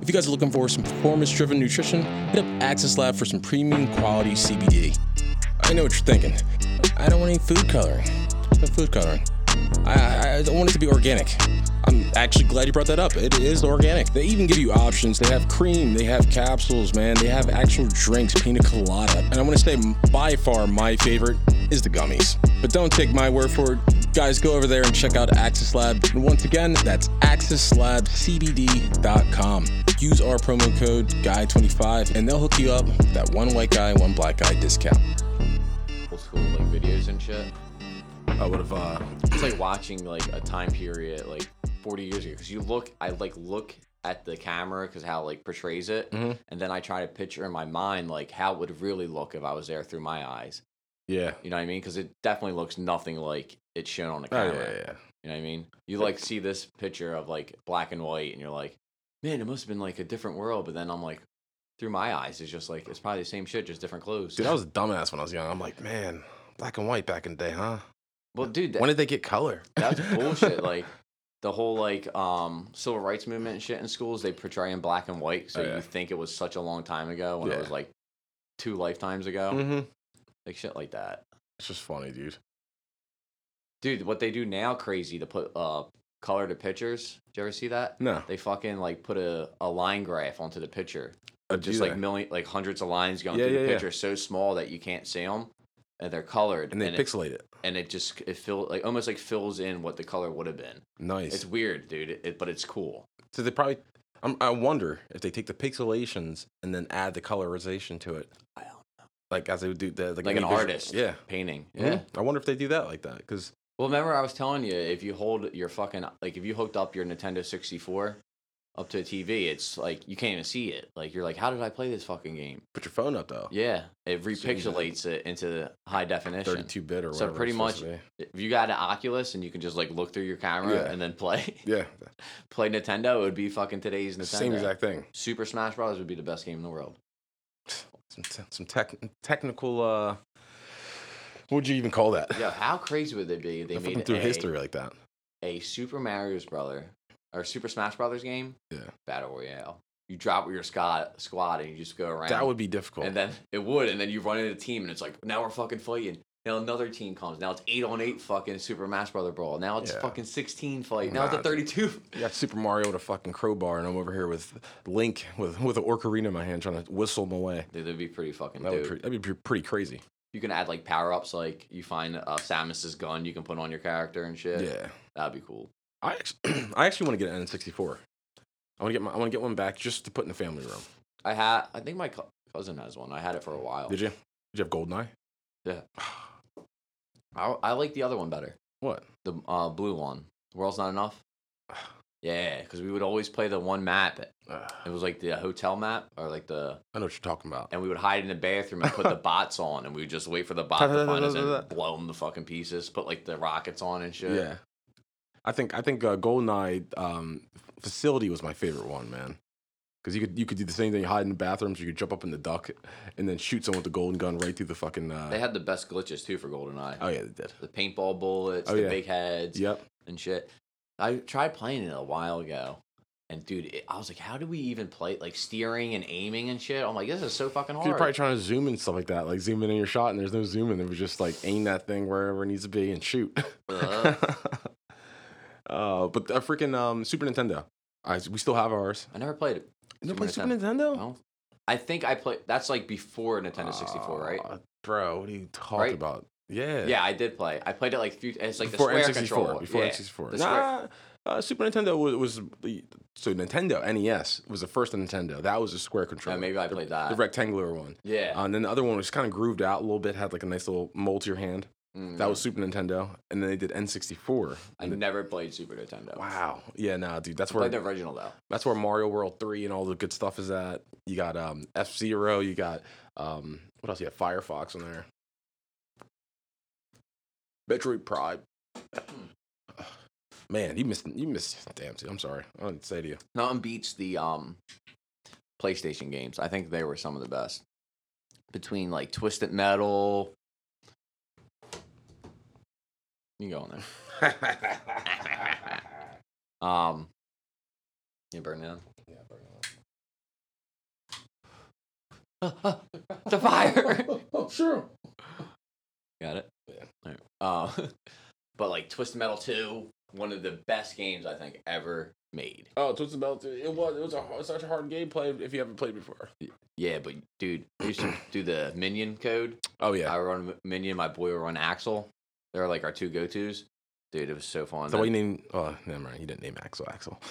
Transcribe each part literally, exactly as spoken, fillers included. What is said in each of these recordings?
you guys are looking for some performance-driven nutrition, hit up Axis Lab for some premium quality C B D. I know what you're thinking. I don't want any food coloring. No food coloring. I, I, I want it to be organic. I'm actually glad you brought that up. It is organic. They even give you options. They have cream. They have capsules, man. They have actual drinks, pina colada. And I want to say by far my favorite is the gummies. But don't take my word for it. Guys, go over there and check out Axis Lab. And once again, that's axis lab c b d dot com. Use our promo code guy twenty-five and they'll hook you up with that one white guy, one black guy discount. Old school like videos and shit. I would have, uh... It's like watching like a time period like forty years ago. Because you look, I like look at the camera because how it like portrays it. Mm-hmm. And then I try to picture in my mind like how it would really look if I was there through my eyes. Yeah. You know what I mean? Because it definitely looks nothing like it's shown on the Oh, camera. yeah, yeah. You know what I mean? You like see this picture of like black and white and you're like, man, it must have been like a different world. But then I'm like, through my eyes, it's just like, it's probably the same shit, just different clothes. Dude, I was a dumbass when I was young. I'm like, man, black and white back in the day, huh? Well, dude, that, When did they get color? that's bullshit. Like, the whole like um civil rights movement and shit in schools, they portray in black and white. So Oh, yeah. you think it was such a long time ago when Yeah. it was like two lifetimes ago. Mm-hmm. Like shit like that. It's just funny, dude. Dude, what they do now, crazy, to put uh color to pictures. Did you ever see that? No. They fucking like put a, a line graph onto the picture. Uh, Just do like that. million, like hundreds of lines going Yeah, through yeah, the yeah. picture, so small that you can't see them, and they're colored, And they and pixelate it. it, and it just it fill like almost like fills in what the color would have been. Nice. It's weird, dude, it, but it's cool. So they probably... I'm, I wonder if they take the pixelations and then add the colorization to it. I don't know. Like as they would do... The, Like any an visual- artist, Yeah. painting. Mhm. Yeah. I wonder if they do that like that, because... Well, remember I was telling you, if you hold your fucking like if you hooked up your Nintendo sixty-four up to a T V, it's like you can't even see it. Like you're like, how did I play this fucking game? Put your phone up, though. Yeah, it repixelates it into high definition. thirty-two bit or So whatever. pretty it's much, supposed to if you got an Oculus and you can just like look through your camera Yeah. and then play be. Yeah. play Nintendo, it would be fucking today's Nintendo. Same exact thing. Super Smash Bros. Would be the best game in the world. Some, te- some tech, technical... uh What would you even call that? Yeah, how crazy would they be? If they They're flipping made through a, history like that. a Super Mario's brother or Super Smash Brothers game. Yeah. Battle Royale. You drop with your squad, squad and you just go around. That would be difficult. And then it would, and then you run into a team, and it's like now we're fucking fighting. Now another team comes. Now it's eight on eight fucking Super Smash Brother Brawl. Now it's Yeah. fucking sixteen fight. Now it's Nah, a thirty-two. You got Super Mario with a fucking crowbar, and I'm over here with Link with with an ocarina in my hand trying to whistle him away. Dude, that'd be pretty fucking That dope. would pre- that'd be pre- pretty crazy. You can add like power ups, like you find uh, Samus's gun you can put on your character and shit. Yeah, That'd be cool. I actually, I actually want to get an N sixty-four. I want to get my I want to get one back just to put in the family room. I had, I think my co- cousin has one. I had it for a while. Did you? Did you have Goldeneye? Yeah. I, I like the other one better. What? The uh, blue one. The World's Not Enough. Yeah, because we would always play the one map. Uh, It was like the hotel map or like the, I know what you're talking about. and we would hide in the bathroom and put the bots on, and we would just wait for the bot to find us and blow them to fucking pieces. Put like the rockets on and shit. Yeah, I think I think uh, Goldeneye um, facility was my favorite one, man. Because you could you could do the same thing, hide in the bathrooms. You could jump up in the duck and then shoot someone with the golden gun right through the fucking. Uh... They had the best glitches too for GoldenEye. Oh yeah, they did. The paintball bullets, Oh, the yeah. big heads, Yep. and shit. I tried playing it a while ago, and dude, it, I was like, how do we even play like steering and aiming and shit? I'm like, this is so fucking hard. You're probably trying to zoom and stuff like that, like zoom in on your shot, and there's no zooming. It was just like aim that thing wherever it needs to be and shoot. Uh. uh, but the freaking um, Super Nintendo, I, we still have ours. I never played it. You don't play Super Nintendo? No. I think I played. That's like before Nintendo sixty-four, right? Uh, bro, what are you talking Right? about? Yeah. Yeah, I did play. I played it like few, it's like before the square N sixty-four. control. Before yeah, N sixty-four. the Nah, square- uh, Super Nintendo was, was the so Nintendo N E S was the first Nintendo. That was a square controller. maybe I The- played that. The rectangular one. Yeah. Uh, and then the other one was kind of grooved out a little bit, had like a nice little mold to your hand. Mm. That was Super Nintendo. And then they did N sixty-four. I And the- never played Super Nintendo. wow. Yeah, nah, dude. That's I where played the original though. that's where Mario World three and all the good stuff is at. You got um, F Zero. You got um, what else? You got Firefox in there. Metroid Prime. Man, you missed. You missed. Damn, dude. I'm sorry. I didn't say to you. Nothing beats the um, PlayStation games. I think they were some of the best. Between like Twisted Metal. You go on there. um, you burn down. Yeah, burn The fire. Oh, sure. Got it. Yeah. All right. Uh, but like Twisted Metal two, one of the best games I think ever made. Oh, Twisted Metal. It was. It was a hard, such a hard game play if you haven't played before. Yeah, but dude, I used to do the minion code. Oh yeah. I run minion. My boy would run Axel. They were like our two go tos. Dude, it was so fun. So what you named? Oh, never mind. You didn't name Axel. Axel.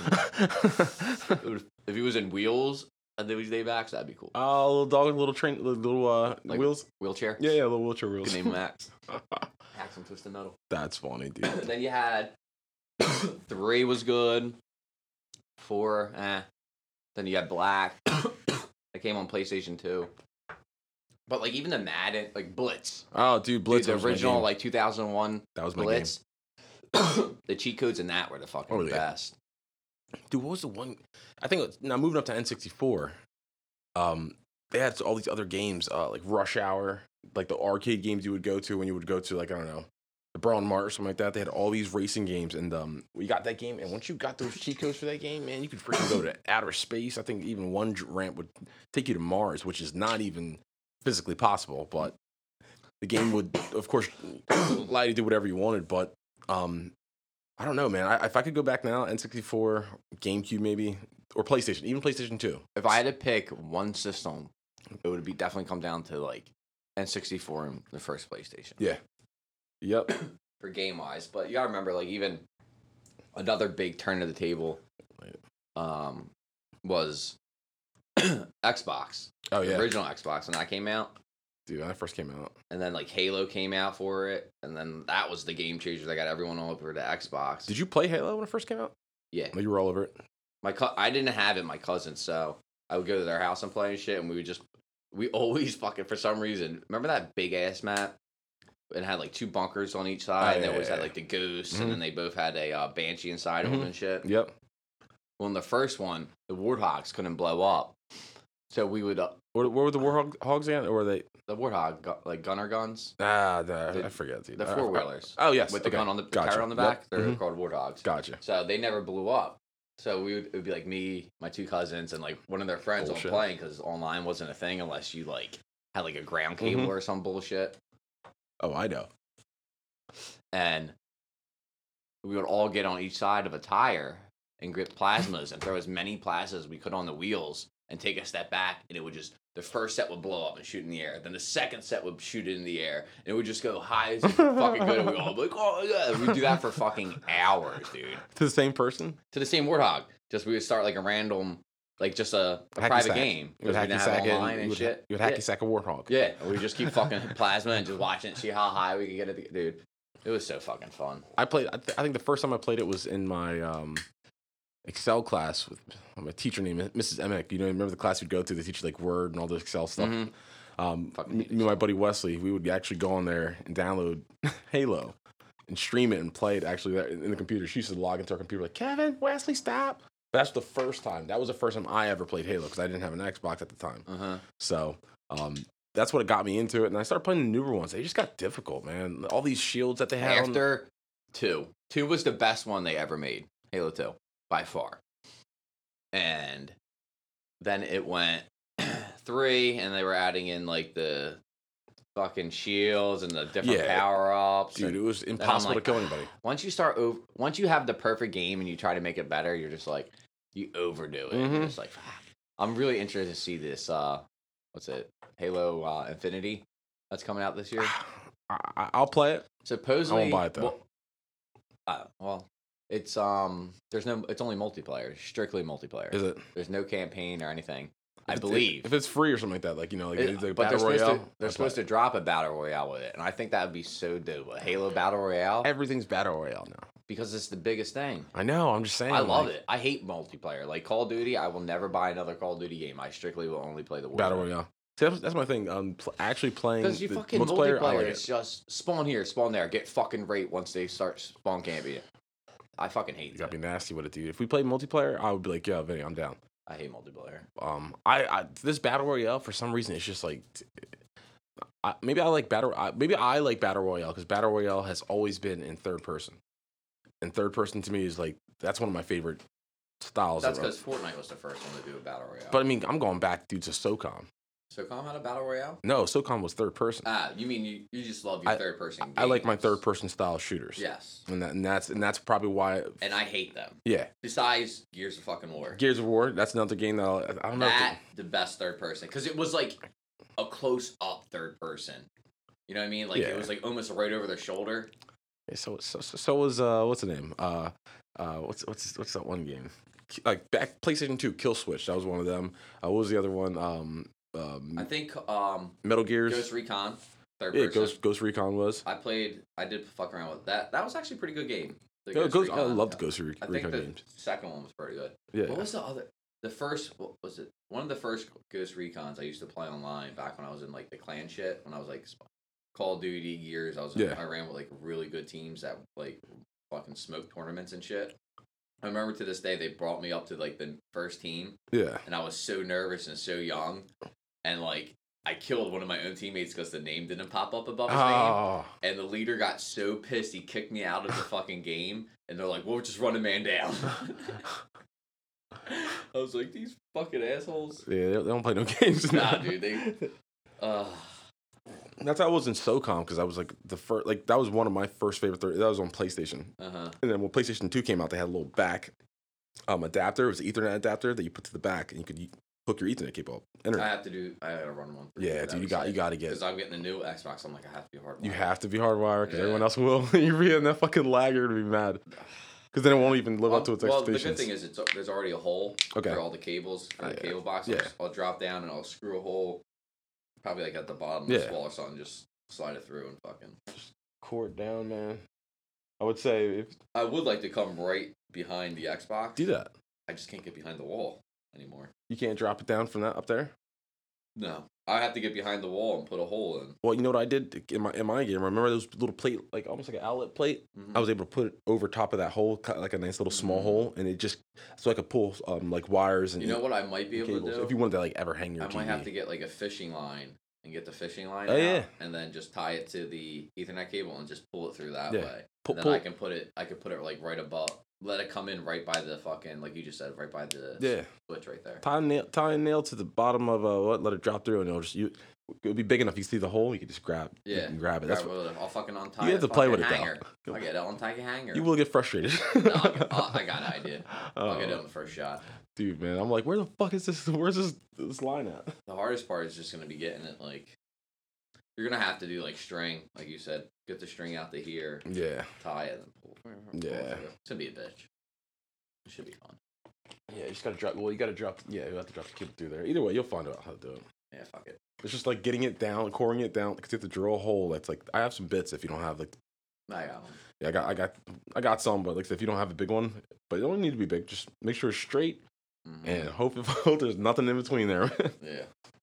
If he was in Wheels and then we name Max, that'd be cool. Oh, little dog, little train, little, little uh, Like wheels. Wheelchair. Yeah, yeah, little wheelchair wheels. Could name him Max. Max and Twisted Metal. That's funny, dude. Then you had three was good. Four, eh. Then you had Black. That came on PlayStation two. But like even the Madden, like Blitz. Oh, dude, Blitz. Dude, was the my original game. like two thousand one That was my Blitz. The cheat codes in that were the fucking Oh, yeah. best. Dude, what was the one? I think it was, now moving up to N sixty-four. Um, they had all these other games, uh, like Rush Hour, like the arcade games you would go to when you would go to like I don't know, the Brawl Mart or something like that. They had all these racing games, and um, we got that game. And once you got those cheat codes for that game, man, you could freaking go to outer space. I think even one j- ramp would take you to Mars, which is not even physically possible. But the game would, of course, allow you to do whatever you wanted. But um, I don't know, man. I, if I could go back now, N sixty-four, GameCube maybe, or PlayStation, even PlayStation two. If I had to pick one system, it would be definitely come down to like N sixty-four and the first PlayStation. Yeah. Yep. For game wise, but you gotta remember, like even another big turn of the table, um, was Xbox. Oh The yeah. original Xbox when that came out, Dude, when that first came out. and then like Halo came out for it, and then that was the game changer that got everyone all over to Xbox. Did you play Halo when it first came out? Yeah, Oh, you were all over it. my co- I didn't have it. My cousins, so I would go to their house and play and shit, and we would just we always fucking for some reason remember that big ass map. It had like two bunkers on each side. Oh, they yeah, always yeah, had yeah. like the ghosts, Mhm. and then they both had a uh, banshee inside of Mhm. them and shit. Yep. Well, in the first one, the warthogs couldn't blow up, so we would uh, What, what were the Warhog hogs again? Or were they? the warthog gu- like gunner guns, Ah, the, The- I forget. Dude. the I- I- four wheelers Oh yes. with the okay. gun on the, the Gotcha. carrot on the Yep. back. They're Mhm. called warthogs. Gotcha. So they never blew up. So we would it would be like me, my two cousins, and like one of their friends all Bullshit. playing because online wasn't a thing unless you like had like a ground cable Mhm. or some bullshit. Oh, I know. And we would all get on each side of a tire and grip plasmas and throw as many plasmas as we could on the wheels and take a step back, and it would just the first set would blow up and shoot in the air. Then the second set would shoot it in the air, and it would just go high as fucking good. And we all be like, oh yeah, we'd do that for fucking hours, dude. To the same person? To the same warthog, just we would start like a random, like just a, a Hacky private sack. game You would we hacky didn't have sack it it. online You and would, shit. you would hacky yeah. sack a Warthog. Yeah, and we just keep fucking plasma and just watching it, see how high we could get it, dude. It was so fucking fun. I played. I, th- I think the first time I played it was in my um, Excel class with my teacher named Missus Emick. You know, remember the class we'd go to? They teach you like Word and all the Excel stuff. Mhm. Um, Fucking me, hate me and my buddy Wesley, we would actually go on there and download Halo and stream it and play it actually there in the computer. She used to log into our computer like, Kevin, Wesley, stop. That's the first time. That was the first time I ever played Halo because I didn't have an Xbox at the time. Uh-huh. So um, that's what got me into it. And I started playing the newer ones. They just got difficult, man. All these shields that they had. on- After two. Two was the best one they ever made. Halo two. By far. And then it went three, and they were adding in like the fucking shields and the different Yeah. power ups. Dude, it was I'm impossible like, to kill anybody. Once you start over, once you have the perfect game and you try to make it better, you're just like you overdo it. You're Mhm. just like, fuck. I'm really interested to see this. Uh, what's it? Halo uh, Infinity that's coming out this year. I, I- I'll play it. Supposedly, buy it, though. Well, uh, well, it's um, there's no, it's only multiplayer, strictly multiplayer. Is it? There's no campaign or anything. I If it's- believe. If it's free or something like that, like, you know, like, It- it's like but they're Battle supposed Royale. to they're supposed to drop a battle royale with it, and I think that would be so dope. A Halo battle royale Everything's Battle Royale now. because it's the biggest thing. I know, I'm just saying. I love like, it. I hate multiplayer. Like Call of Duty, I will never buy another Call of Duty game. I strictly will only play the Warzone. Battle Royale. See, that's, that's my thing. Um, pl- actually playing Because you the fucking multiplayer, multiplayer, I like it's it. just spawn here, spawn there, get fucking raped once they start spawn camping. I fucking hate You that. gotta be nasty with it, dude. If we played multiplayer, I would be like, yeah, Vinny, I'm down. I hate multiplayer. Um, I, I this Battle Royale for some reason it's just like, t- I, maybe I like battle. I, maybe I like Battle Royale because Battle Royale has always been in third person, and third person to me is like that's one of my favorite styles. That's of- because Fortnite was the first one to do a battle royale. But I mean, I'm going back, dude, to SOCOM. SOCOM had a battle royale? No, SOCOM was third person. Ah, you mean you, you just love your I- third person? I like my games. third person style shooters. Yes. And that, and that's and that's probably why. And I hate them. Yeah. Besides Gears of fucking War. Gears of War. That's another game that I'll, I don't know. That the best third person because it was like a close up third person. You know what I mean? Like Yeah. it was like almost right over their shoulder. Yeah, so so so so was uh what's the name uh uh what's what's what's that one game like back PlayStation two Kill Switch, that was one of them. Uh, what was the other one? Um, um I think um, Metal Gears. Ghost Recon. Third Yeah, person. Ghost Ghost Recon was. I played. I did fuck around with that. That was actually a pretty good game. The Go, Ghost, I Recon. loved Ghost Re- I think Recon the games. second one was pretty good. Yeah. What was the other? The first, what was it? One of the first Ghost Recons I used to play online back when I was in like the clan shit. When I was like Call of Duty, Gears. I was Yeah. I ran with like really good teams that like fucking smoke tournaments and shit. I remember to this day they brought me up to like the first team, Yeah. and I was so nervous and so young, and like I killed one of my own teammates because the name didn't pop up above his name. Oh. And the leader got so pissed he kicked me out of the fucking game. And they're like, "Well, just run a man down." I was like, "These fucking assholes." Yeah, they, they don't play no games. Nah, now. dude, they. Uh, That's how I was in SOCOM, because I was like the first, like that was one of my first favorite. Thir- that was on PlayStation, uh huh. and then when PlayStation two came out, they had a little back um adapter. It was an Ethernet adapter that you put to the back, and you could hook your Ethernet cable up. I Internet. have to do. I gotta run one. For Yeah, dude, you got you got to get. Because I'm getting the new Xbox. I'm like, I have to be hard. You have to be hardwired because Yeah. everyone else will. You're being that fucking lag, you're gonna be mad. Because then it won't even live Well, up to its well, the expectations. good thing is it's there's already a hole Okay. for all the cables for Oh, the yeah. cable box. Yeah. I'll, just- I'll drop down and I'll screw a hole, probably like at the bottom of Yeah. this wall or something. Just slide it through and fucking. Cord down, man. I would say if I would like to come right behind the Xbox. do that. I just can't get behind the wall anymore. You can't drop it down from that up there. No, I have to get behind the wall and put a hole in. Well, you know what I did in my in my game. Remember those little plate, like almost like an outlet plate. Mhm. I was able to put it over top of that hole, cut like a nice little small Mhm. hole, and it just so I could pull um like wires and You know what I might be able cables to do? if you wanted to like ever hang your I T V. might have to get like a fishing line and get the fishing line Oh, out, yeah. and then just tie it to the Ethernet cable and just pull it through that Yeah. way. Pull- And then pull- I can put it. I could put it like right above. Let it come in right by the fucking like you just said, right by the Yeah. switch right there. tie a nail, tie a nail to the bottom of uh what, let it drop through, and it'll just you. It'll be big enough. You see the hole, you can just grab. You Yeah, can grab it. That's Grab what, with it. I'll fucking untie. you have a to play with fucking it hanger. though. I get it. I'll untie a hanger. You will get frustrated. No, I'll get, oh, I got an idea. I'll get it Oh, on the first shot. dude, man, I'm like, where the fuck is this? Where's this this line at? The hardest part is just gonna be getting it like. You're gonna have to do like string, like you said. Get the string out to here, Yeah, tie it, and pull. pull it Yeah. through. It's gonna be a bitch. It should be fun. yeah. You just gotta drop. Well, you gotta drop. Yeah, you have to drop the cable through there. Either way, you'll find out how to do it. Yeah, fuck it. It's just like getting it down, coring it down. Because you have to drill a hole. That's like I have some bits. If you don't have like, I got one. yeah, I got, I got, I got some. But like, if you don't have a big one, but it don't need to be big. Just make sure it's straight Mhm. and hope, hope there's nothing in between there. Yeah.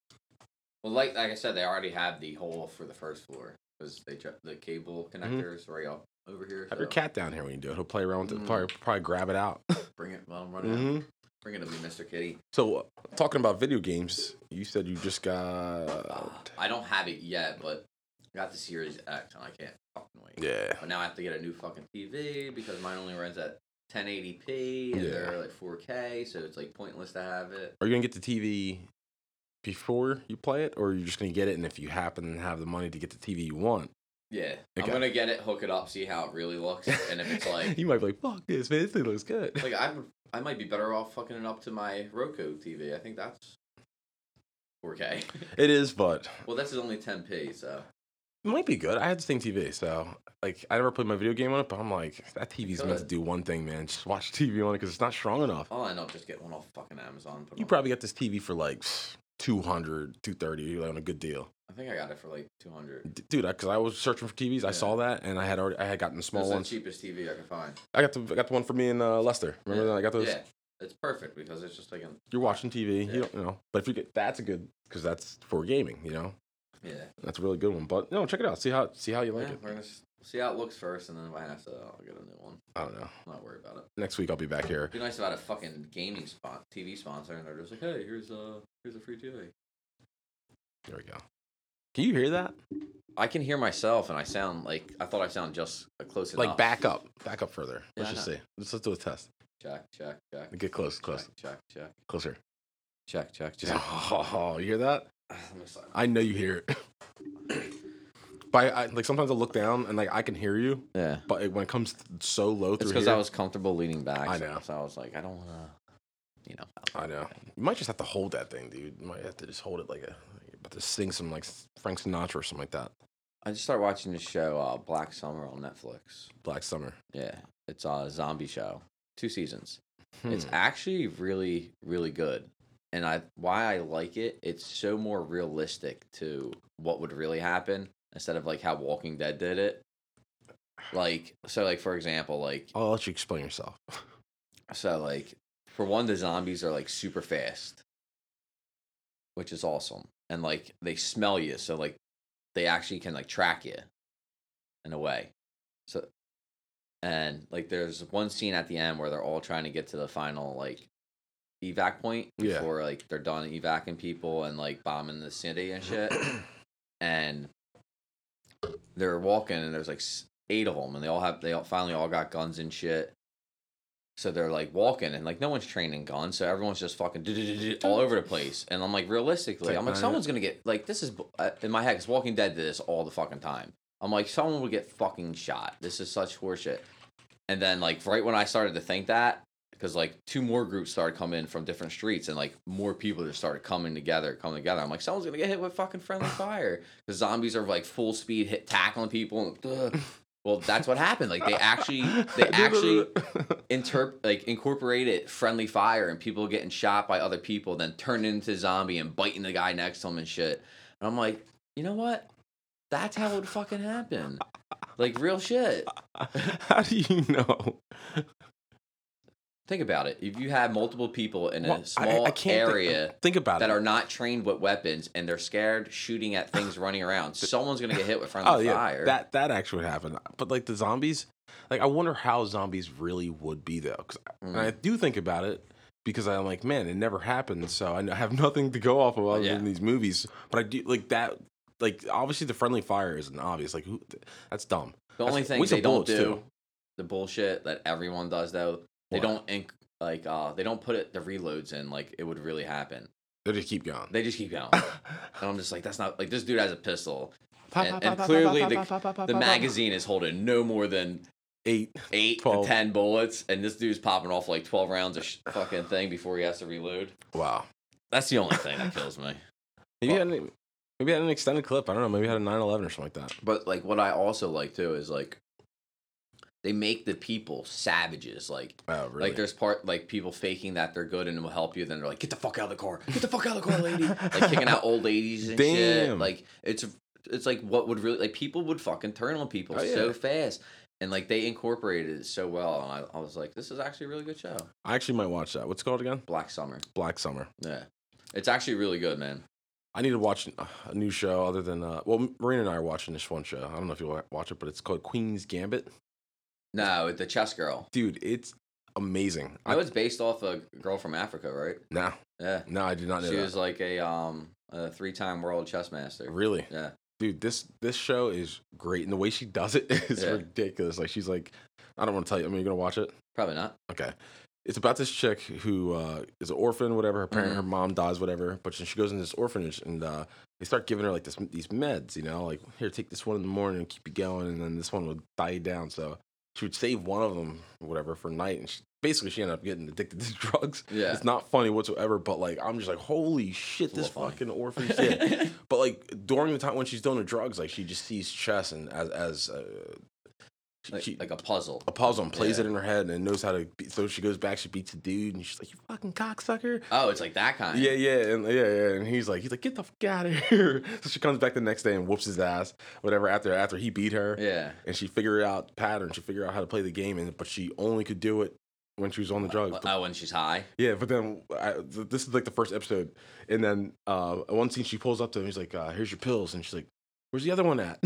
Well, like like I said, they already have the hole for the first floor because they ch- the cable connectors right up over here. Mm-hmm. Have your so cat down here when you do it. He'll play around with it. Mhm. Probably, probably grab it out. Bring it. Well, I'm running. out. hmm Bring it to me, Mister Kitty. So, uh, talking about video games, you said you just got. Uh, I don't have it yet, but I got the Series X and I can't fucking wait. Yeah. But now I have to get a new fucking T V because mine only runs at ten eighty p and Yeah. they're like four K, so it's like pointless to have it. Are you gonna get the T V before you play it, or are you just gonna get it, and if you happen to have the money to get the T V you want, Yeah, Okay. I'm gonna get it, hook it up, see how it really looks, and if it's like, you might be like, "Fuck this, man! This thing looks good." like I would, I might be better off fucking it up to my Roku T V. I think that's four K. It is, but Well, this is only ten p, so it might be good. I had the same T V, so like I never played my video game on it, but I'm like, that T V's meant to Good. do one thing, man. Just watch T V on it because it's not strong enough. I'll end up just getting one off fucking Amazon. Put You on- probably got this T V for like two hundred, two thirty, like on a good deal. I think I got it for like two hundred. D- Dude, because I was searching for T Vs, I Yeah. saw that, and I had already, I had gotten the small That's the ones. cheapest T V I could find. I got the, I got the one for me and uh, Lester. Remember Yeah. that? I got those. Yeah, it's perfect because it's just like an You're watching T V, Yeah. you don't you know. But if you get, that's a good, because that's for gaming, you know. yeah. That's a really good one. But no, check it out. See how, see how you like yeah, it. we're gonna s- see how it looks first, and then if I have to, I'll get a new one. I don't know. I'm not worried about it. Next week I'll be back here. It'd be nice about a fucking gaming spot, T V sponsor, and they're just like, hey, here's a here's a free T V. There we go. Can you hear that? I can hear myself, and I sound like I thought I sound just close enough. Like back up, back up further. Yeah, Let's I just know. see. Let's let's do a test. Check, check, check. Get close, close, Check, check, check, closer. check, check, check. Oh, you hear that? Let me start. I know you hear it. But I, I, like sometimes I look down and like I can hear you. Yeah. But it, when it comes so low through It's because here, I was comfortable leaning back. I know. So, so I was like, I don't want to, you know. I know. You might just have to hold that thing, dude. You might have to just hold it like a, but to sing some like Frank Sinatra or something like that. I just started watching the show uh, Black Summer on Netflix. Black Summer. Yeah, it's a zombie show, two seasons. Hmm. It's actually really, really good. And I why I like it, it's so more realistic to what would really happen instead of like how Walking Dead did it. Like, so like for example, like I'll let you explain yourself. so like for one, the zombies are like super fast, which is awesome. And like they smell you, so like they actually can like track you in a way. So and like there's one scene at the end where they're all trying to get to the final like evac point Yeah. before like they're done evacing people and like bombing the city and shit. And they're walking and there's like s- eight of them and they all have they all finally all got guns and shit. So they're like walking and like no one's training guns, so everyone's just fucking all over the place. And I'm like, realistically, Like, I'm like, uh, someone's gonna get like this is uh, in my head. Cause Walking Dead did this all the fucking time. I'm like, someone would get fucking shot. This is such horseshit. And then like right when I started to think that, because like two more groups started coming in from different streets and like more people just started coming together, coming together. I'm like, someone's gonna get hit with fucking friendly fire. Because zombies are like full speed hit tackling people. And, ugh. Well, that's what happened. Like they actually, they actually interp like incorporated friendly fire and people getting shot by other people, then turning into a zombie and biting the guy next to them and shit. And I'm like, you know what? That's how it would fucking happen. Like real shit. How do you know? Think about it. If you have multiple people in a Well, I- small I can't think- area Think about that it. are not trained with weapons and they're scared shooting at things running around, someone's gonna get hit with friendly Oh yeah, fire. that that actually would happen. But like the zombies, like I wonder how zombies really would be though. 'Cause- And I do think about it because I'm like, man, it never happened, so I have nothing to go off of other Yeah. than these movies. But I do like that. Like obviously the friendly fire isn't obvious. Like who? That's dumb. The That's- only thing waste of they don't bullets, do, too. the bullshit that everyone does though, they What? don't inc- like uh they don't put it the reloads in like it would really happen. They just keep going. They just keep going. And I'm just like, that's not like this dude has a pistol. And, and clearly the, the magazine is holding no more than eight. eight twelve. to ten bullets, and this dude's popping off like twelve rounds of sh- fucking thing before he has to reload. Wow. That's the only thing that kills me. Maybe had an, maybe had an extended clip. I don't know. Maybe had a nine eleven or something like that. But like what I also like too is like they make the people savages. Like Oh really? like there's part like people faking that they're good and will help you, then they're like, get the fuck out of the car, get the fuck out of the car, lady. Like kicking out old ladies and shit. Damn. Like it's it's like what would really like people would fucking turn on people Oh, yeah. so fast. And like they incorporated it so well, and I, I was like, this is actually a really good show. I actually might watch that. What's it called again? Black Summer. Black Summer. Yeah, it's actually really good, man. I need to watch a new show other than uh, well, Marina and I are watching this one show. I don't know if you'll watch it, but it's called Queen's Gambit. No, the chess girl. Dude, it's amazing. I know it's based off a girl from Africa, right? No, Yeah. no, I did not know She that. was like a um a three time world chess master. Really, Yeah. dude. This this show is great, and the way she does it is Yeah. ridiculous. Like she's like, I don't want to tell you. I mean, you're gonna watch it. Probably not. Okay. It's about this chick who uh, is an orphan, whatever. Her parent, Mhm. her mom dies, whatever. But she goes into this orphanage, and uh, they start giving her like this, these meds. You know, like here, take this one in the morning and keep you going, and then this one would die you down. So she would save one of them, whatever, for night, and she, basically she ended up getting addicted to drugs. Yeah. It's not funny whatsoever, but like I'm just like, holy shit, It's a this little funny. fucking orphan shit. But like during the time when she's doing the drugs, like she just sees chess and as as uh, she, Like, she- like a puzzle. a puzzle and plays Yeah. it in her head and knows how to. Beat, so she goes back, she beats the dude, and she's like, "You fucking cocksucker!" Oh, it's like that kind. Yeah, yeah, and yeah, yeah. And he's like, he's like, "Get the fuck out of here!" So she comes back the next day and whoops his ass, whatever. After after he beat her, Yeah. and she figured out patterns, she figured out how to play the game, and but she only could do it when she was on the drugs. But- Oh, when she's high. yeah, but then I, th- this is like the first episode, and then uh, one scene she pulls up to him. He's like, uh, "Here's your pills," and she's like, "Where's the other one at?"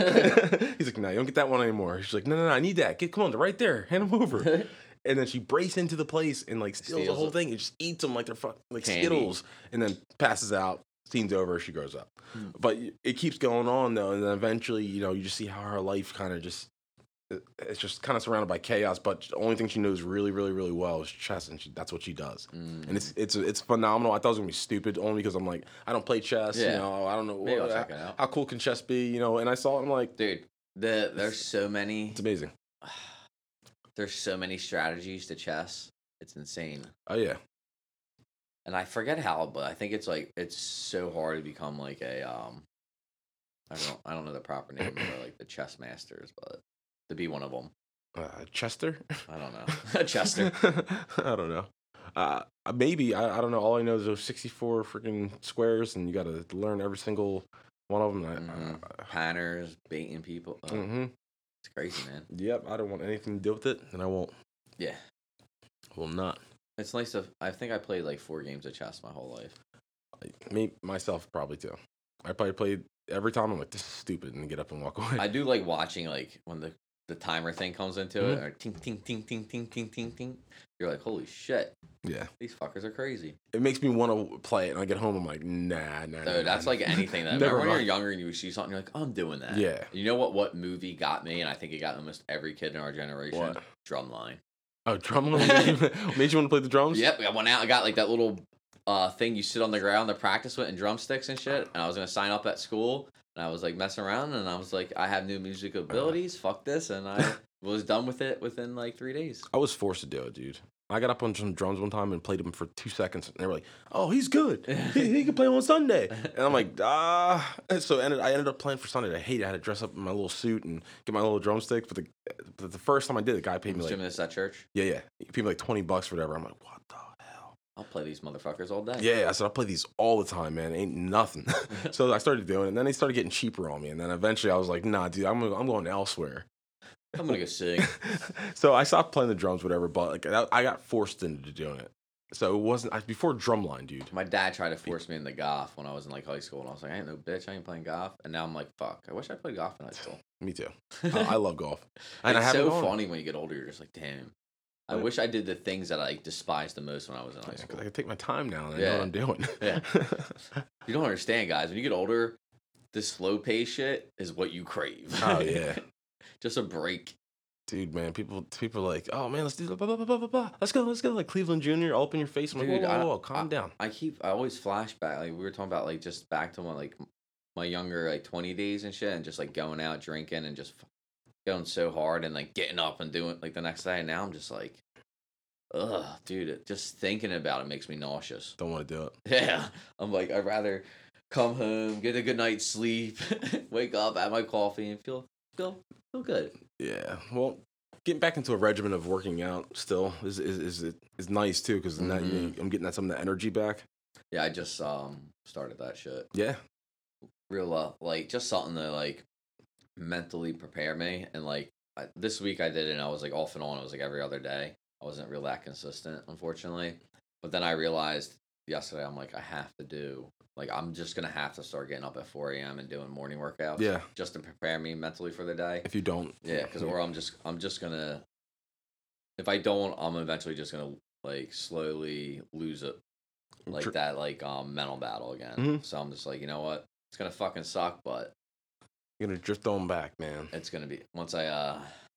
He's like, "No, you don't get that one anymore." She's like, "No, no, no, I need that. Get, come on, they're right there. Hand them over." And then she breaks into the place and like steals, the Steals whole it. thing and just eats them like they're fuck, like Candy. Skittles, and then passes out. Scene's over. She grows up, Hmm. but it keeps going on though, and then eventually, you know, you just see how her life kind of just it- it's just kind of surrounded by chaos. But the only thing she knows really, really, really well is chess, and she, that's what she does. Mm. And it's it's it's phenomenal. I thought it was gonna be stupid only because I'm like I don't play chess. Yeah. You know, I don't know Maybe I'll what- check it out. how cool can chess be. You know, and I saw it. I'm like, Dude, the there's so many. it's amazing. There's so many strategies to chess. It's insane. Oh yeah. And I forget how, but I think it's like it's so hard to become like a um. I don't I don't know the proper name for like the chess masters, but to be one of them. Uh, Chester. I don't know. Chester. I don't know. Uh, maybe I, I don't know. All I know is those sixty-four freaking squares, and you got to learn every single one of them. I, Mhm. uh, Panners, baiting people. Oh, mm-hmm. It's crazy, man. Yep. I don't want anything to do with it, and I won't. Yeah. Will not. It's nice to. I think I played like four games of chess my whole life. Me myself probably too. I probably played every time. I'm like, this is stupid, and get up and walk away. I do like watching like when the the timer thing comes into Mhm. it, or ting ting ting ting ting ting ting ting. You're like, holy shit, yeah. these fuckers are crazy. It makes me want to play it, and I get home. I'm like, nah, nah. nah Dude, that's nah. like anything that. Never Remember when you're mind. younger and you see something, you're like, I'm doing that. Yeah. You know what? What movie got me, and I think it got almost every kid in our generation. What? Drumline. Oh, drum made you, made you want to play the drums? Yep, I went out. I got like that little uh, thing you sit on the ground to practice with and drumsticks and shit. And I was gonna sign up at school, and I was like messing around, and I was like, I have new music abilities. Fuck this, and I was done with it within like three days. I was forced to do it, dude. I got up on some drums one time and played them for two seconds, and they were like, "Oh, he's good. He, he can play on Sunday." And I'm like, "Ah." And so ended, I ended up playing for Sunday. I hated it. I had to dress up in my little suit and get my little drumsticks. But the but the first time I did, the guy paid I'm me like, assuming it's at church. yeah, yeah, he paid me like twenty bucks or whatever. I'm like, what the hell? I'll play these motherfuckers all day. Yeah, I said I play these all the time, man. Ain't nothing. So I started doing it, and then they started getting cheaper on me, and then eventually I was like, nah, dude, I'm gonna, I'm going elsewhere. I'm gonna go sing. So I stopped playing the drums, whatever. But like I I got forced into doing it. So it wasn't I, before drumline, dude. My dad tried to force me into golf when I was in like high school, and I was like, I ain't no bitch, I ain't playing golf. And now I'm like, fuck, I wish I played golf in high school. Me too. I, I love golf. And I It's haven't so gone. funny when you get older. You're just like, damn. I Right. wish I did the things that I despised the most when I was in high Yeah, 'cause school. I can take my time now and I know Yeah. what I'm doing. Yeah. You don't understand, guys. When you get older, this slow pace shit is what you crave. Oh, yeah. Just a break. Dude, man, people people are like, oh man, let's do blah, blah, blah, blah, blah, blah. Let's go, let's go. Like Cleveland Junior, all up in your face. I'm like, Dude, whoa, whoa, I- whoa, calm I- down. I keep, I always flash back. Like, we were talking about, like, just back to my, like, my younger, like, twenty days and shit, and just, like, going out drinking and just f- going so hard and, like, getting up and doing, like, the next day. And now I'm just like, ugh, dude, it, just thinking about it makes me nauseous. Don't want to do it. Yeah. I'm like, I'd rather come home, get a good night's sleep, wake up, have my coffee, and feel, feel, feel good. Yeah. Well, getting back into a regimen of working out still is is is, is nice too because Mhm. I'm getting that some of that energy back. Yeah, I just, um, started that shit. Yeah. Real uh, like just something to like mentally prepare me, and like I, this week I did it and I was like off and on. It was like every other day. I wasn't real that consistent, unfortunately. But then I realized yesterday, I'm like, I have to do like I'm just gonna have to start getting up at four a.m. and doing morning workouts. Yeah. Just to prepare me mentally for the day. If you don't, Yeah, because or I'm just I'm just gonna if I don't, I'm eventually just gonna like slowly lose it, like Tr- that like um mental battle again. Mhm. So I'm just like, you know what? It's gonna fucking suck, but you're gonna drift on back, man. it's gonna be once I uh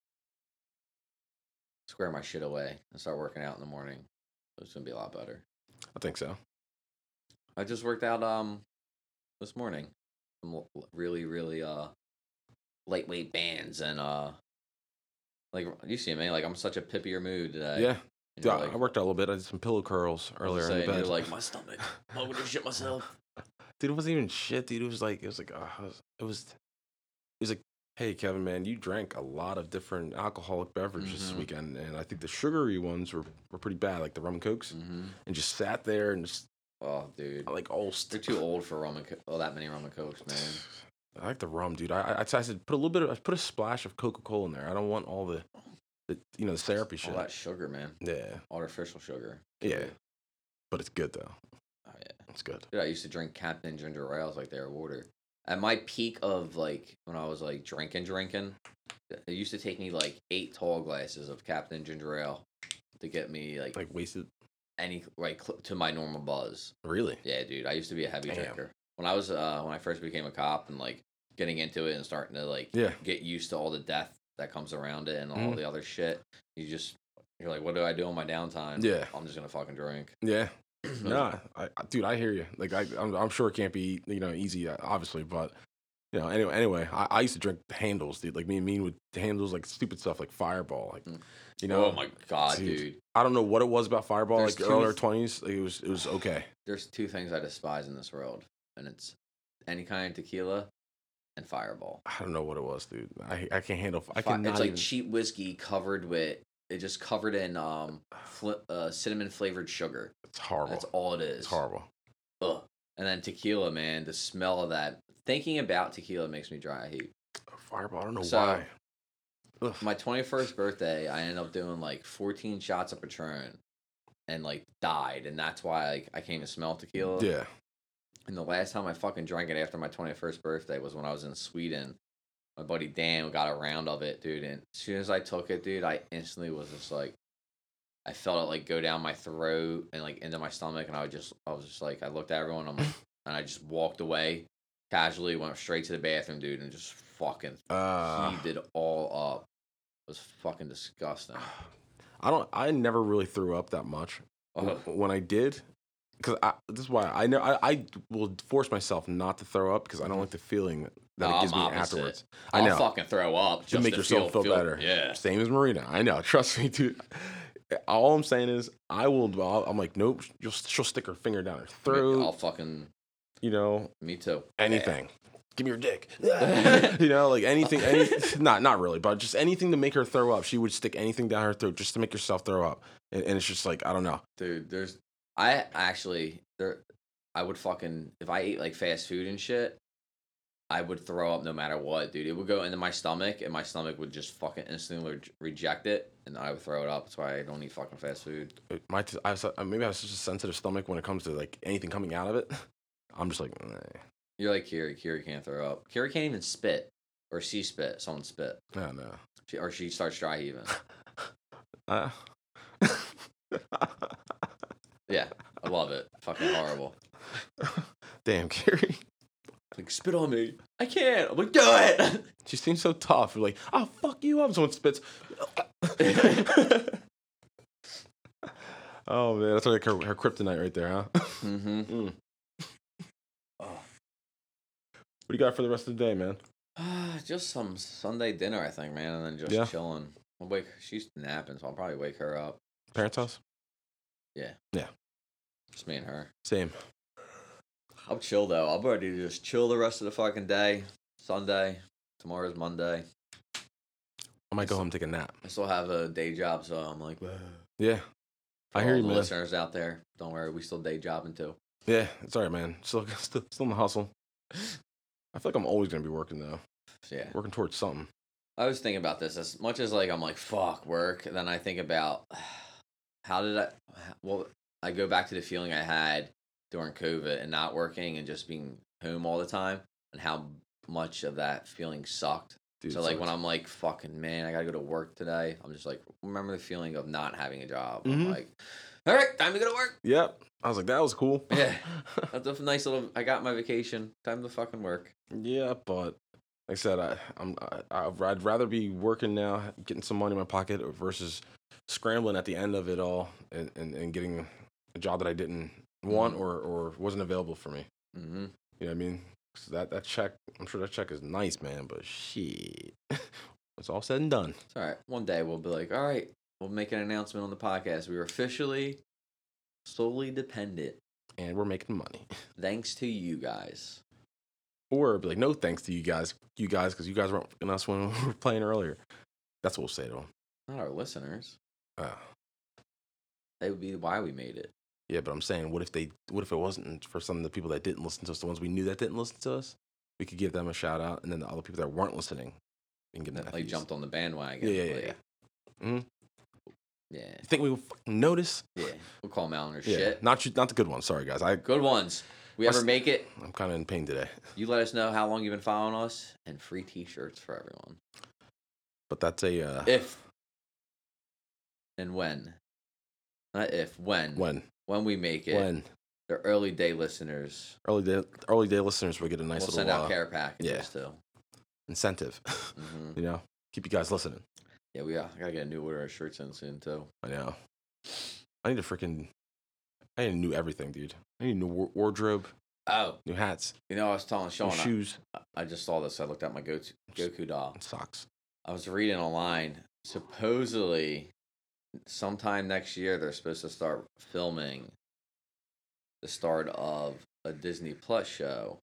square my shit away and start working out in the morning. It's gonna be a lot better. I think so. I just worked out um this morning. Some l- really really uh lightweight bands and uh like you see me like I'm such a pippier mood today. Yeah. And Dude, you're I like, I worked out a little bit. I did some pillow curls I was earlier in saying, the bed. You're like my stomach. I'm gonna shit myself. Dude, it wasn't even shit, dude. It was like it was like uh, it was it was it was like, hey Kevin, man, you drank a lot of different alcoholic beverages this Mhm. weekend, and I think the sugary ones were, were pretty bad, like the rum and cokes, Mm-hmm. and just sat there and just Oh, dude, like all they're st- too old for rum and co- well, that many rum and cokes, man. I like the rum, dude. I, I I said put a little bit of I put a splash of Coca Cola in there. I don't want all the, the you know the syrupy shit. All that sugar, man. Yeah, Artificial sugar. yeah, but it's good though. Oh yeah. It's good. Dude, I used to drink Captain Ginger Ales like they were water. At my peak of like when I was like drinking, drinking, it used to take me like eight tall glasses of Captain Ginger Ale to get me like, Like wasted. any like cl- to my normal buzz. Really? Yeah, dude, I used to be a heavy Damn. drinker. When I was uh when I first became a cop and like getting into it and starting to like Yeah. get used to all the death that comes around it and all Mhm. the other shit. You just you're like, what do I do on my downtime? Yeah. I'm just gonna fucking drink. Yeah. Nah, I, I, dude, I hear you. Like, I, I'm, I'm sure it can't be, you know, easy, uh, obviously, but you know, anyway, anyway, I, I used to drink handles, dude. Like me and me with handles, like stupid stuff, like Fireball, like, you know. Oh my god, dude. dude. I don't know what it was about Fireball, There's like two earlier th- twenties. It was, it was okay. There's two things I despise in this world, and it's any kind of tequila and Fireball. I don't know what it was, dude. I, I can't handle. I Fi- cannot it's like even. cheap whiskey covered with it just covered in um fl- uh, cinnamon flavored sugar. It's horrible. That's all it is. It's horrible. Ugh. And then tequila, man, the smell of that. Thinking about tequila makes me dry heat. Fireball. I don't know So, why. Ugh. My twenty-first birthday, I ended up doing like fourteen shots of Patron and like died. And that's why like, I can't even smell tequila. Yeah. And the last time I fucking drank it after my twenty-first birthday was when I was in Sweden. My buddy Dan got a round of it, dude. And as soon as I took it, dude, I instantly was just like, I felt it like go down my throat and like into my stomach. And I would just, I was just like, I looked at everyone I'm like, and I just walked away casually, went straight to the bathroom, dude, and just fucking Uh, heaved it all up. It was fucking disgusting. I don't. I never really threw up that much. Ugh. When I did, because this is why I know I, I will force myself not to throw up because I don't like the feeling that, that No, it gives I'm me opposite. afterwards. I I'll know. fucking throw up To just make to yourself feel, feel, better. Yeah. Same as Marina. I know. Trust me, dude. All I'm saying is, I will. I'll, I'm like, nope. She'll, she'll stick her finger down her throat. I'll fucking. You know, Me too. anything. Give me your dick. You know, like anything. Any, not not really, but just anything to make her throw up. She would stick anything down her throat just to make herself throw up. And, and it's just like I don't know. Dude, there's I actually there I would fucking if I ate like fast food and shit, I would throw up no matter what, dude. It would go into my stomach and my stomach would just fucking instantly re- reject it and I would throw it up. That's why I don't eat fucking fast food. My t- I was, maybe I have such a sensitive stomach when it comes to like anything coming out of it. I'm just like, nah. You're like Kiri. Kiri can't throw up. Kiri can't even spit or she spit. Someone spit. No, no. She, or she starts dry heaving. Uh. Yeah, I love it. Fucking horrible. Damn, Carrie. Like, spit on me. I can't. I'm like, do it. She seems so tough. You're like, oh, fuck you up. Someone spits. Oh, man. That's like her, her kryptonite right there, huh? Mm-hmm. Mm. Oh. What do you got for the rest of the day, man? Just some Sunday dinner, I think, man, and then just Yeah. chilling. I'll wake. She's napping, so I'll probably wake her up. Parents' house? Yeah. Yeah. Just me and her. Same. I'll chill though. I'll ready to just chill the rest of the fucking day. Sunday. Tomorrow's Monday. I might go home and take a nap. I still have a day job, so I'm like, Yeah. for I hear all you, the man. listeners out there, don't worry, we still day jobbing too. Yeah, it's all right, man. Still, still, still in the hustle. I feel like I'm always going to be working, though. Yeah. Working towards something. I was thinking about this as much as like I'm like fuck work. Then I think about how did I? Well, I go back to the feeling I had during COVID and not working and just being home all the time, and how much of that feeling sucked. Dude, so it like sucks. when I'm like fucking man, I gotta go to work today. I'm just like remember the feeling of not having a job. Mhm. I'm like, all right, time to go to work. Yep. I was like, that was cool. Yeah, that's a nice little. I got my vacation. Time to fucking work. Yeah, but like I said, I, I'm I, I'd rather be working now, getting some money in my pocket, versus scrambling at the end of it all and, and, and getting a job that I didn't want Mhm. or, or wasn't available for me. Mm-hmm. You know what I mean? 'Cause that that check, I'm sure that check is nice, man. But shit, it's all said and done. It's all right. One day we'll be like, all right, we'll make an announcement on the podcast. We were officially solely dependent And we're making money. thanks to you guys. Or be like, no thanks to you guys, you guys, because you guys weren't fucking us when we were playing earlier. That's what we'll say to them. Not our listeners. Uh, That would be why we made it. yeah, but I'm saying, what if they, what if it wasn't for some of the people that didn't listen to us, the ones we knew that didn't listen to us? We could give them a shout out, and then the other people that weren't listening, we can give them That that. like jumped on the bandwagon. Yeah, yeah, yeah, like, yeah. Mhm. Yeah. You think we will fucking notice? Yeah. We'll call them out on their Yeah, shit. not you, not the good ones. Sorry, guys. I, Good ones. We What's- ever make it, I'm kind of in pain today. you let us know how long you've been following us and free t-shirts for everyone. But that's a uh, If and when. Not if, when. when When we make it. when The early day listeners. early day early day listeners will get a nice We'll little send out uh, care packages yeah. too. incentive. hmm You know, Keep you guys listening. Yeah, we are. I gotta get a new order of shirts in soon too. I know. I need a freaking. I need a new everything, dude. I need a new war- wardrobe, Oh, new hats, you know, I was telling new Sean. I, shoes, I just saw this. I looked at my Go Goku doll. and socks. I was reading online. Supposedly, sometime next year, they're supposed to start filming the start of a Disney Plus show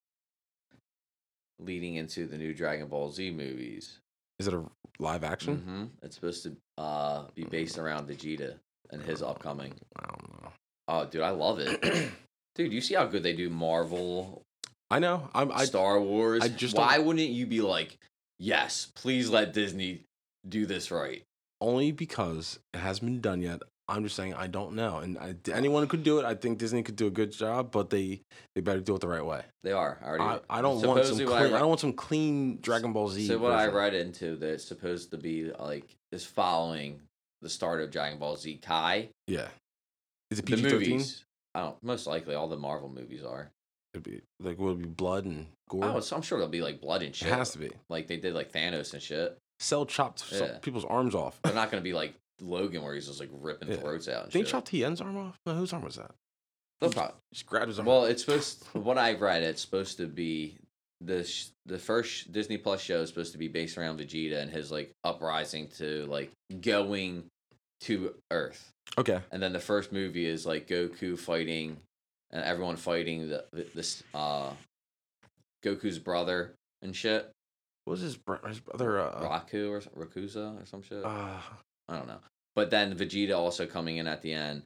leading into the new Dragon Ball Z movies. Is it a live action? Mm-hmm. It's supposed to uh, be based around Vegeta and his upcoming. I don't know. Oh, dude, I love it. Dude, you see how good they do Marvel, I know. I'm. I Star Wars? I just Why don't- wouldn't you be like, yes, please let Disney do this right? only because it hasn't been done yet. I'm just saying I don't know, and I, anyone could do it. I think Disney could do a good job, but they they better do it the right way. They are. I already. I, I don't want some supposedly clean. what I I, read- don't want some clean Dragon Ball Z. So what I version. read into that it's supposed to be like is following the start of Dragon Ball Z Kai. Yeah. Is it The P G thirteen? movies. I don't. Most likely, all the Marvel movies are. It'd be like will it be blood and gore? Oh, so I'm sure there'll be like blood and it shit. has to be. Like they did like Thanos and shit. Cell chopped some Yeah. people's arms off. They're not gonna be like Logan where he's just like ripping Yeah. throats out. And They shit. chopped Tien's arm off. No, whose arm was that? They'll prob- Just grabbed his arm. Well, it's supposed. What I read, it's supposed to be the sh- the first Disney Plus show is supposed to be based around Vegeta and his like uprising to like going to Earth, okay. and then the first movie is like Goku fighting and everyone fighting the this uh Goku's brother and shit, What was his, bro- his brother? Uh, Raku or Rakuza or some shit. uh, I don't know. But then Vegeta also coming in at the end.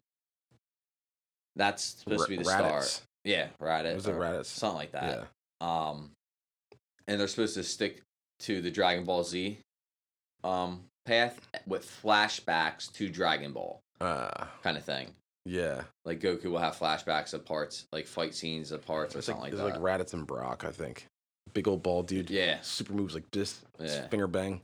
That's supposed to be the Raditz. start. Yeah, Raditz. Was it or Raditz? Something like that. Yeah. Um, and they're supposed to stick to the Dragon Ball Z um path with flashbacks to Dragon Ball Uh, kind of thing. yeah. Like Goku will have flashbacks of parts, like fight scenes of parts or It's something like, like, it's that. like Raditz and Brock, I think. Big old ball dude. Yeah. Super moves like this. Just Yeah. Finger bang.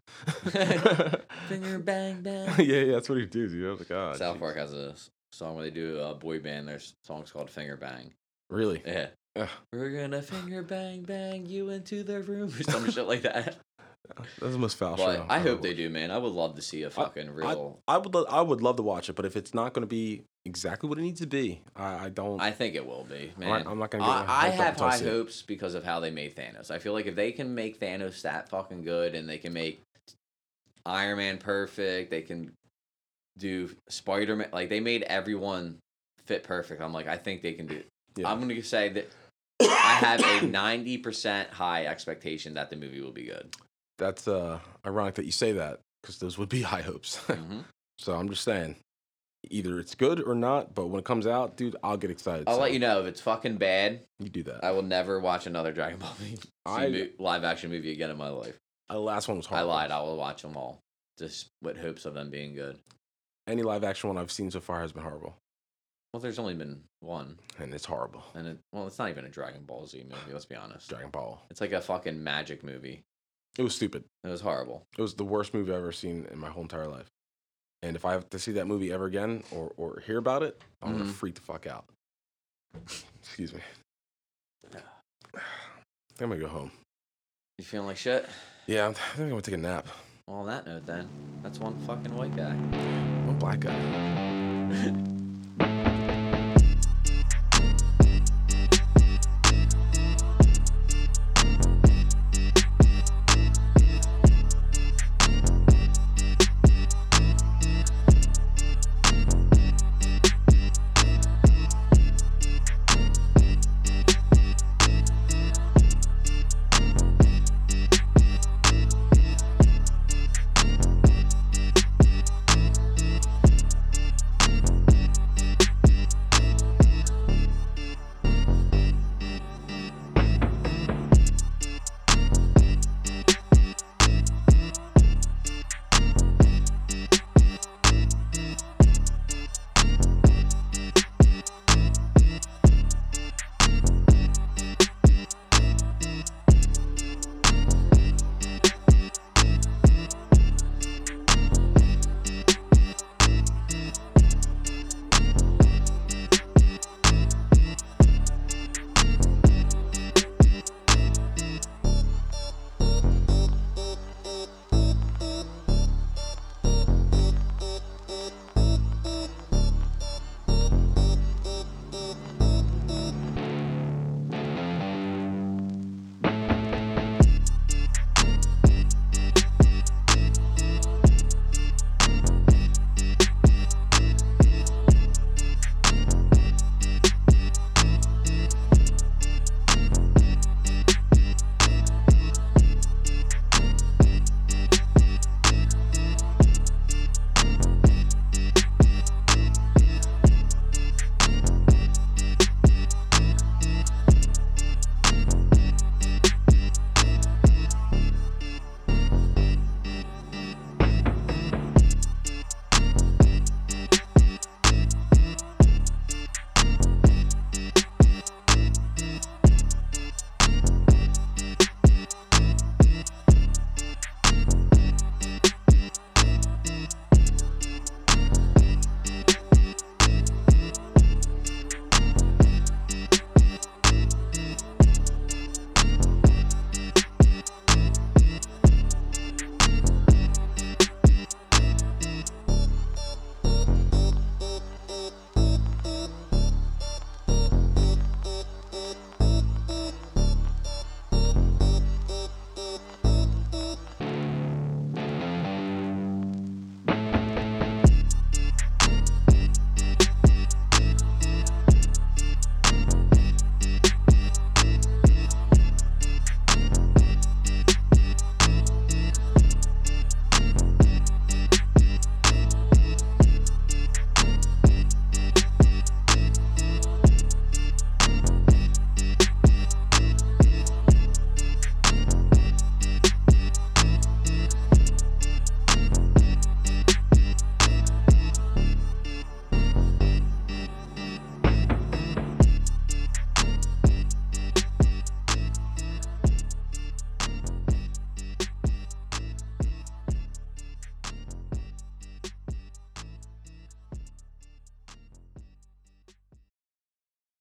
Finger bang bang. yeah, yeah, that's what he does. You know, like, oh, South jeez. Park has a s- song where they do a boy band. Their s- song's called Finger Bang. Really? Yeah. Ugh. We're gonna finger bang bang you into the room or some shit like that. That's the most foul But show. I I've hope ever they watched. do, man. I would love to see a fucking real. I would, lo- I would love to watch it, but if it's not going to be exactly what it needs to be, I, I don't. I think it will be, I'm man. not- I'm not gonna get I, my I hopes up have until I high see it. hopes because of how they made Thanos. I feel like if they can make Thanos that fucking good, and they can make Iron Man perfect, they can do Spider Man. Like they made everyone fit perfect. I'm like, I think they can do. Yeah. I'm gonna say that I have a ninety percent high expectation that the movie will be good. That's uh, ironic that you say that because those would be high hopes. hmm So I'm just saying, either it's good or not. But when it comes out, dude, I'll get excited. I'll so let you know if it's fucking bad. You do that. I will never watch another Dragon Ball movie, I- live action movie again in my life. Uh, the last one was I hard. lied. I will watch them all, just with hopes of them being good. Any live action one I've seen so far has been horrible, Well, there's only been one, and it's horrible. and it, well, it's not even a Dragon Ball Z movie. Let's be honest. Dragon Ball. It's like a fucking magic movie. It was stupid. It was horrible. It was the worst movie I've ever seen in my whole entire life. And if I have to see that movie ever again or, or hear about it, I'm gonna Mhm. freak the fuck out. Excuse me. I'm gonna go home. You feeling like shit? Yeah, I'm- I think I'm gonna take a nap. Well, on that note, then, that's one fucking white guy. I'm a black guy.